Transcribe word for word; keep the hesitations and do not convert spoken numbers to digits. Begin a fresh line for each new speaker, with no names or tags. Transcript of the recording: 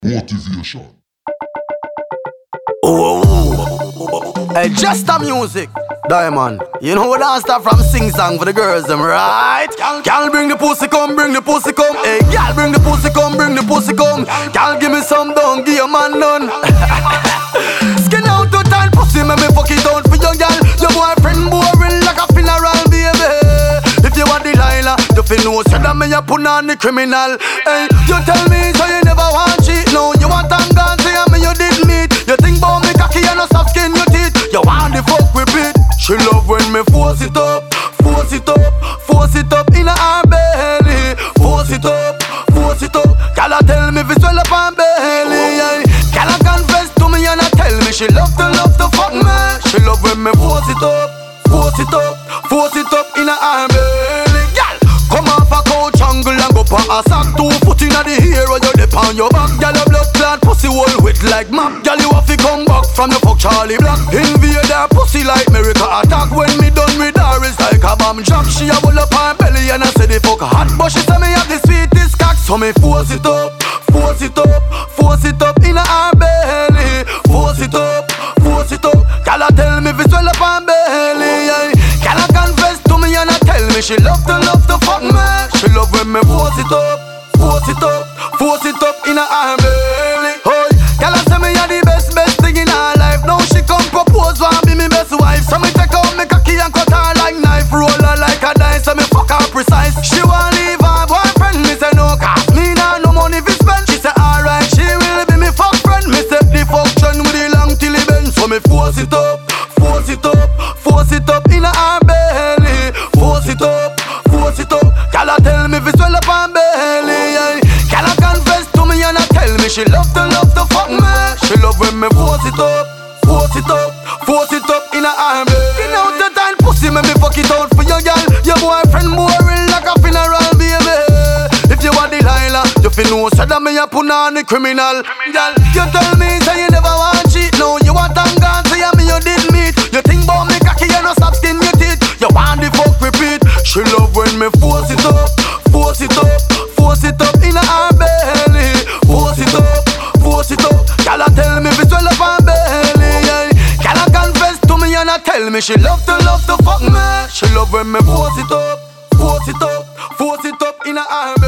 Motivation.
Oh, oh, oh. Hey, just the music, Diamond. You know what I start from sing song for the girls, them right? Girl, bring the pussy come, bring the pussy come. Hey, girl, bring the pussy come, bring the pussy come. Girl, give me some down, give your man none. Skin out to time, pussy, make me fuck it out for your girl. Your boyfriend boring like a funeral, baby. If you want Delilah, you feel no said that me you put on the criminal. Hey, you tell me so you never want cheat. No, you want tangan, say me you did meet. You think about me cocky and no soft skin your teeth. You want the fuck with it. She love when me force it up, force it up, force it up in her belly. Force it up, force it up. Girl, tell me if it's well up her belly. Yeah. Girl, confess to me and I tell me she love to love to fuck me. She love when me force it up, force it up, force it up in her belly. Girl, come off a couch angle and go pa a sack. Two foot in the air or you dip on your back. Girl, a blood clot pussy whole wet like map. Girl, you have to come back from your fuck Charlie Black. Invade her pussy like America attack. When me done with her it's like a bomb drop. She a roll up her belly and I say the fuck hot. But she say me have the sweetest cock. So me force it up, force it up, force it up in her belly. Force it up, force it up. Girl, tell me if it's well up her belly. Yeah. Girl, confess to me and I tell me she love to love to fuck me. She love when me force it up, force it up, force it up in her belly. Oh, girl, say me a the best, best thing in her life. Now she come propose, want be me best wife. So me take out me cocky and cut her like knife. Roll her like a dice, so me fuck her precise. She want leave her boyfriend, me say no, cause me nah no money fi spend. She say alright, she will be me fuck friend. Me say the fuck trend with the long till it bend. So me force it up, force it up, force it up in her belly. Force it up, force it up. Girl, tell me if it's well up her belly. Yeah. Girl, confess to me and I tell me she love to love to fuck me. She love when me force it up, force it up, force it up in her arm. Skin out the time pussy, make me fuck it out for your girl. Your boyfriend boring like a funeral, baby. If you want Delilah, you feel no said that me a put on the criminal. Girl, you tell me say you never want cheat. No, you want tangan, say me you did meet. You think about me cocky and no soft skin your teeth. You want the fuck repeat. She love when me force it up, force it up, force it up in her belly. Force it up, force it up. Girl, tell me if it's well up her belly. Yeah. Girl, confess to me and I tell me she love to love to fuck me. She love when me force it up, force it up, force it up in her